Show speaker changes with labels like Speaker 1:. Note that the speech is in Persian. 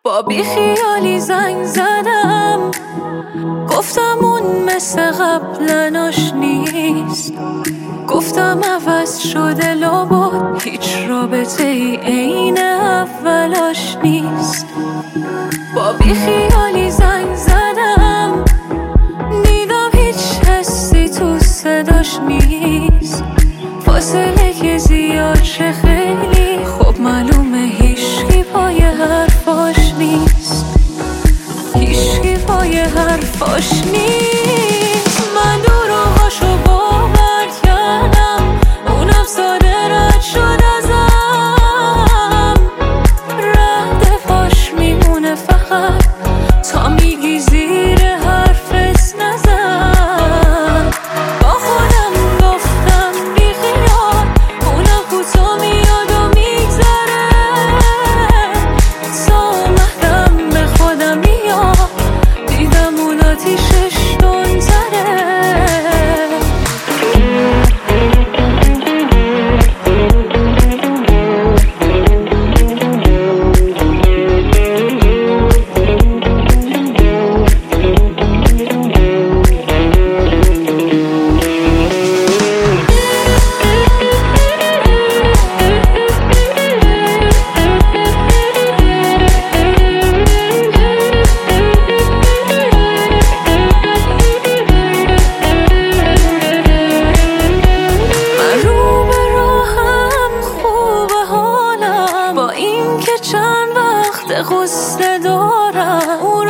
Speaker 1: با بیخیالی زنگ زدم، گفتم اون مثل قبلناش نیست. گفتم عوض شده لابد، هیچ رابطه ای عین اولاش نیست. با بیخیالی زنگ زدم، دیدم هیچ حسی تو صداش نیست. فاصله که زیاد چه خیلی، خب معلومه هیچکی پای حرفاش نیست. هیچکی پای حرفاش نیست. من دروغاشو باور کردم، اونم ساده رد شد ازم. رد پاش میمونه فقط، تا میگی زیر حرفت نزن. با خودم گفتم بیخیال، اونم کوتا میاد و میگذره. تا اومدم به خودم میاد، دیدم اون آتیشش تندتره. چند وقت غصه دارم، اون